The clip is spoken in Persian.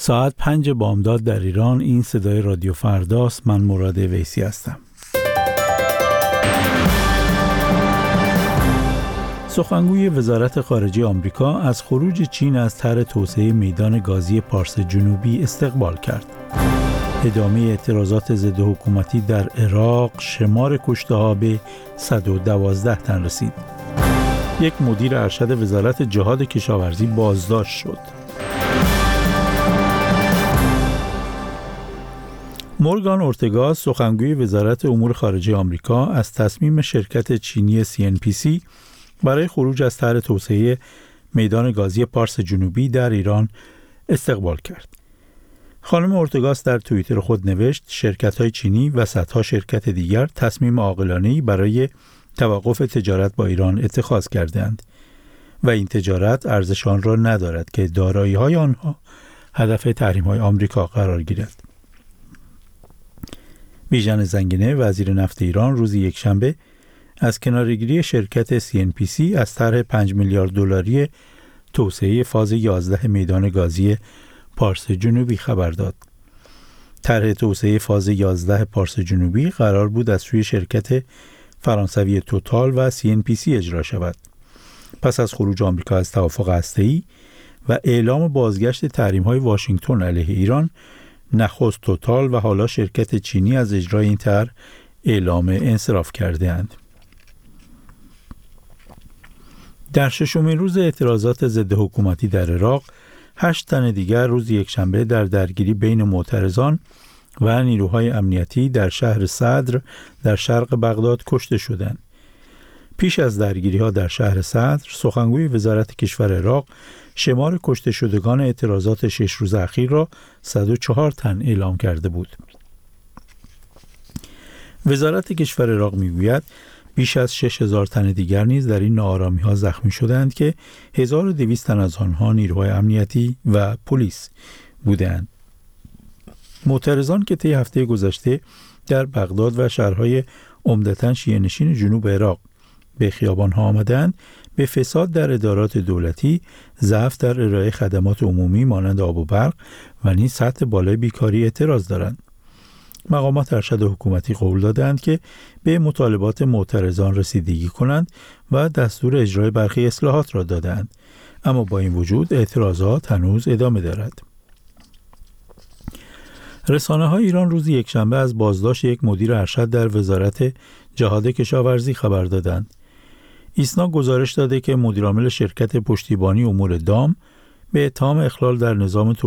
ساعت 5 بامداد در ایران. این صدای رادیو فرداست. من مراد ویسی هستم. سخنگوی وزارت خارجه آمریکا از خروج چین از طرح توسعه میدان گازی پارس جنوبی استقبال کرد. ادامه اعتراضات ضد حکومتی در عراق، شمار کشته‌ها به 112 تن رسید. یک مدیر ارشد وزارت جهاد کشاورزی بازداشت شد. مورگان اورتگا، سخنگوی وزارت امور خارجه آمریکا، از تصمیم شرکت چینی CNPC برای خروج از طرح توسعه میدان گازی پارس جنوبی در ایران استقبال کرد. خانم اورتگاس در توییتر خود نوشت: شرکت‌های چینی و صدها شرکت دیگر تصمیم عاقلانه‌ای برای توقف تجارت با ایران اتخاذ کردند و این تجارت ارزش آن را ندارد که دارایی‌های آنها هدف تحریم‌های آمریکا قرار گیرد. بیژن زنگنه، وزیر نفت ایران، روز یکشنبه از کناره‌گیری شرکت CNPC از طرح 5 میلیارد دلاری توسعه فاز 11 میدان گازی پارس جنوبی خبر داد. طرح توسعه فاز 11 پارس جنوبی قرار بود از سوی شرکت فرانسوی توتال و CNPC اجرا شود. پس از خروج آمریکا از توافق هسته‌ای و اعلام بازگشت تحریم‌های واشنگتن علیه ایران، نخست توتال و حالا شرکت چینی از اجرای این طرح اعلام انصراف کرده‌اند. در ششمین روز اعتراضات ضد حکومتی در عراق، 8 تن دیگر روز یکشنبه در درگیری بین معترضان و نیروهای امنیتی در شهر صدر در شرق بغداد کشته شدند. پیش از درگیری‌ها در شهر صدر، سخنگوی وزارت کشور عراق شمار کشته شدگان اعتراضات 6 روز اخیر را 104 تن اعلام کرده بود. وزارت کشور عراق میگوید بیش از 6000 تن دیگر نیز در این ناآرامی‌ها زخمی شدند که 1200 تن از آنها نیروهای امنیتی و پلیس بودند. معترضان که طی هفته گذشته در بغداد و شهرهای عمدتاً شیعه‌نشین جنوب عراق به خیابان‌ها آمدند، به فساد در ادارات دولتی، ضعف در ارائه خدمات عمومی مانند آب و برق و نیز سطح بالای بیکاری اعتراض دارند. مقامات ارشد حکومتی قول دادند که به مطالبات معترضان رسیدگی کنند و دستور اجرای برخی اصلاحات را دادند، اما با این وجود اعتراضات هنوز ادامه دارد. رسانه‌های ایران روز یکشنبه از بازداشت یک مدیر ارشد در وزارت جهاد کشاورزی خبر دادند. ایسنا گزارش داده که مدیرعامل شرکت پشتیبانی امور دام به اتهام اخلال در نظام